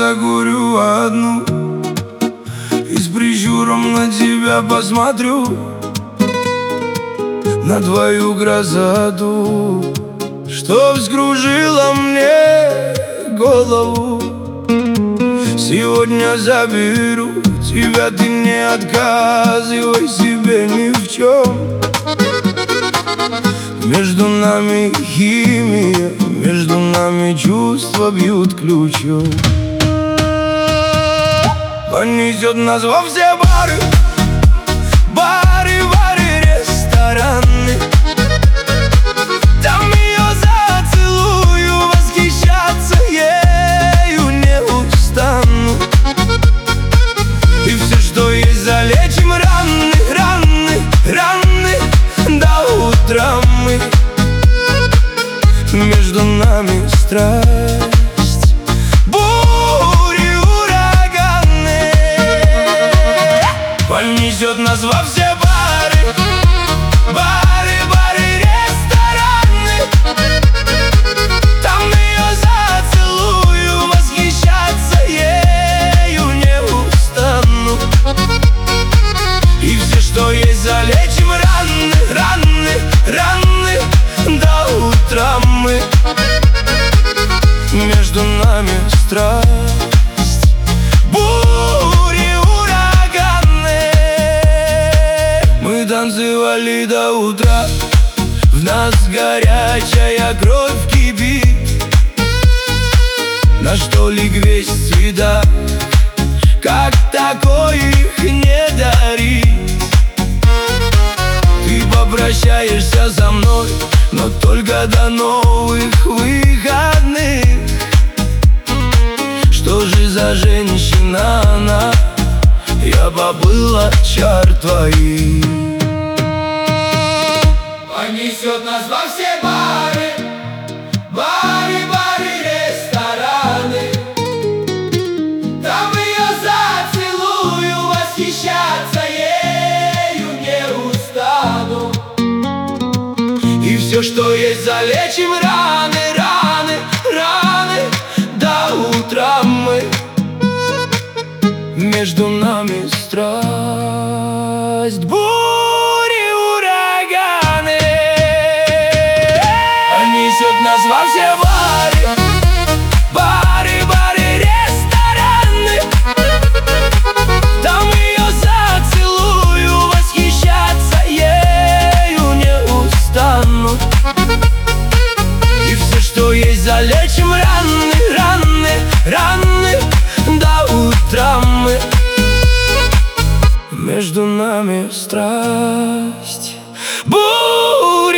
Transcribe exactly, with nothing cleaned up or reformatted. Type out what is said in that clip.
закурю одну и с прищуром на тебя посмотрю, на твою красоту, что вскружила мне голову. Сегодня заберу тебя, ты не отказывай себе ни в чем. Между нами химия, между нами чувства бьют ключом. Понесет нас во все бары, бары, бары, рестораны. Там ее зацелую, восхищаться ею не устану. И все, что есть, залечим раны, раны, раны до утра мы. Между нами страсть, бури, ураганы. Понесет нас во все бары, бары, бары, рестораны. Там ее зацелую, восхищаться ею не устану. И все, что есть, залечим раны, раны, раны до утра мы. Между нами страсть, бури, ураганы. Мы танцевали до утра, в нас горячая кровь кипит. На столик весь цвета, как такой их не дарить. Ты попрощаешься со мной, но только до новых выходных. Что же за женщина она? Я побыл от чар твоих. Понесет нас во все бары, бары, бары, рестораны. Там ее зацелую, восхищаться ею не устану. И все, что есть, залечим раны, раны, раны до утра мы. Между нами страсть, бури, ураганы. Понесет нас во все бары, бары, бары, рестораны. Там ее зацелую, восхищаться ею не устану. И все, что есть, залечим раны, раны, раны до утра мы. Между нами страсть, буря.